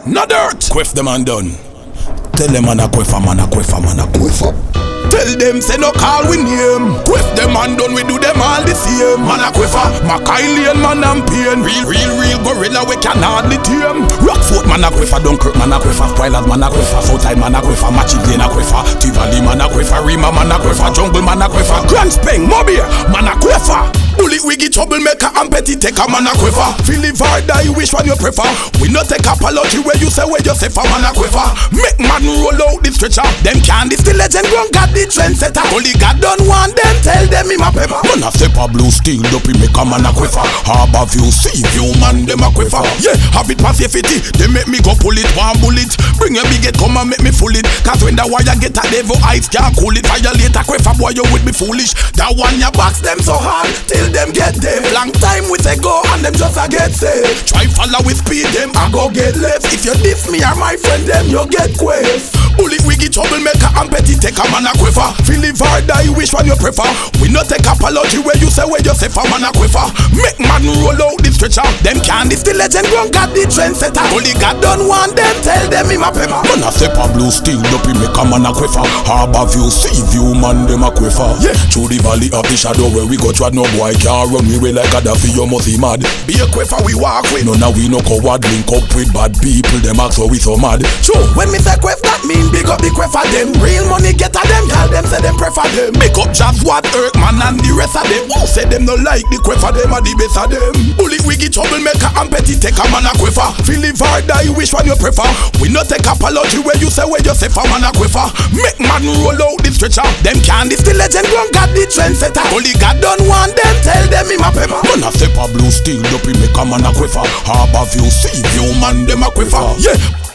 No dirt. Quiff them and done. Tell them man a quiffer, man a quiffer, man a quiffer. Tell them say no call we name. Quiff them and done, we do them all the same. Man a quiffer, Macaulay and man and pain. Real gorilla we can hardly tame. Rockfoot man a quiffer, Dunkirk man a quiffer, Spoilers man a quiffer, Southside man a quiffer, Matchy Lane a quiffer, Tivoli man a quiffer, Rima man a quiffer, Jungle man a quiffer, Grand Speng, Mobile man a quiffer. Bullet wiggy troublemaker and petty taker man a quiffer. Philip Varda, you wish one you prefer. We no take apology where you say for man a quiffer. Make man roll out the stretcher. Them candy still legend run got the trendsetter. Only God don't want them, tell them him a pepper. Man a stepper blue steel dopey make a man a quiffer. Harbor view, sea view man them a quiffer. Yeah, have it pass safety. They make me go pull it, one bullet. Bring your big head come and make me full it. Cause when the wire get a devil ice can't cool it. Violate a quiffer boy you would be foolish. That one ya box them so hard till them get them. Long time we take go and them just a get safe. Try follow with speed them I go get left. If you diss me or my friend them you get quiff. Bullet wiggy troublemaker and petty taker man a quiffer. Philip Varda you wish one you prefer. We no take apology where you say for man a quiffer. Make man roll out the stretcher. Them candy still legend run got the trendsetter. Only God don't want them, tell them him a pepper. Man a stepper blue steel dopey make a man a quiffer. Harbor view, sea view man them a quiffer. Yeah, through the valley of the shadow where we go trod no boy can't run we way like Gaddafi you must be mad. Be a quiffer we walk with. No now we no coward link up with bad people. Them ask so we so mad. So when me say quiff that mean big up the quiffer them. Real money get a them, y'all them say them prefer them. Make up jobs what hurt man and the rest of them. Who say them no like the quiffer them are the best of them. Bullet wiggy troublemaker and petty taker man a quiffer. Philip Varda you wish one you prefer. We no take apology where you say for man a quiffer. Make man roll out the stretcher. Them candy still legend run got the trendsetter. Only God don't want them, tell them him a pepper. Man a stepper blue steel dopey make a man a quiffer. Harbor view, sea view man them a quiffer. Yeah.